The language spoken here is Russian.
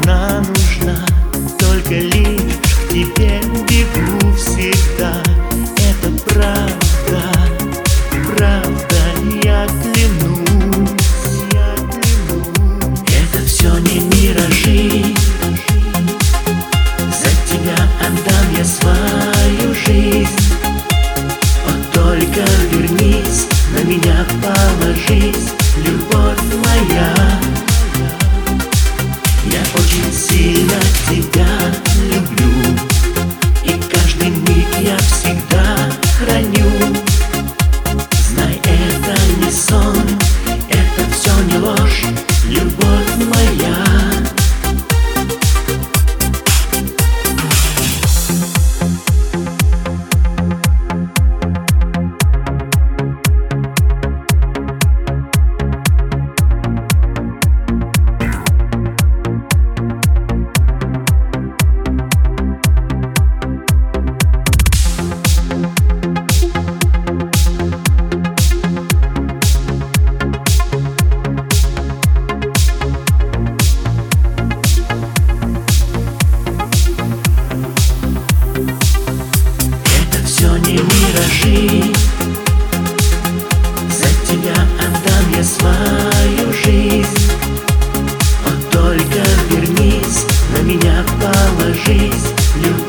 она нужна, только лишь к тебе бегу всегда. Это правда, правда, я клянусь, это все не миражи. За тебя отдам я свою жизнь. Вот только вернись, на меня положись, любовь моя. Я очень сильно тебя люблю, и каждый миг я всегда храню. Знай, это не сон, это все не ложь, любовь моя. Не миражи, за тебя отдам я свою жизнь. Вот только вернись, на меня положись, любовь.